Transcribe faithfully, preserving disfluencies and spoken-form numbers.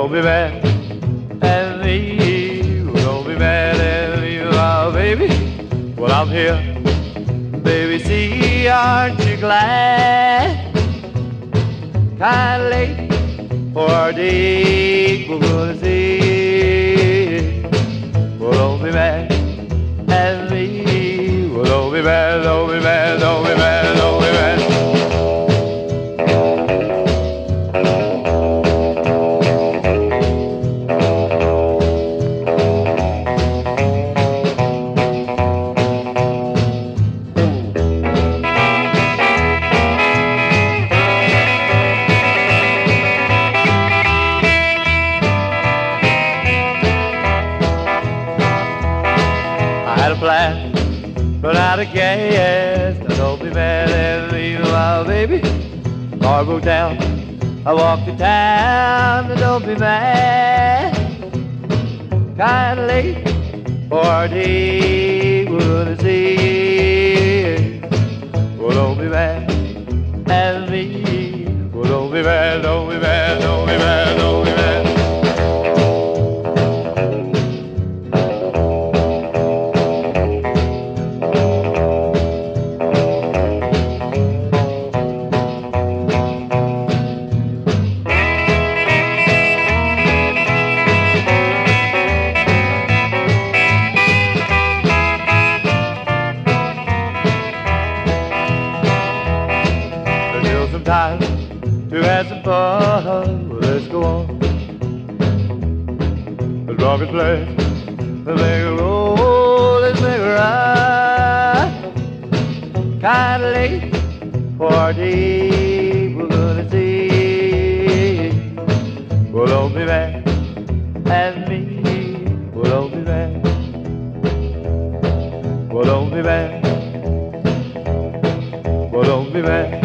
don't be mad at me. Well, don't be mad at me, oh, baby. Well, I'm here, baby. See, aren't you glad? Kinda late for our date. We're gonna see. Well, don't be mad at me. Well, don't be mad, don't be mad, don't be mad, don't be mad. Plan, run out of gas. Now don't be mad at me, my baby. Car broke down, I walked to town. Now don't be mad. Kinda late for our date. We're gonna see. Well, don't be mad at me. Well, don't be mad, don't be mad, don't be mad, don't be mad. Time to have some fun. Well, let's go on. The rocket place, let's make a roll, let's make a ride. Kinda late for our date. We're gonna see. Well, don't be mad at me. Well, don't be mad. Well, don't be mad. Well, don't be mad.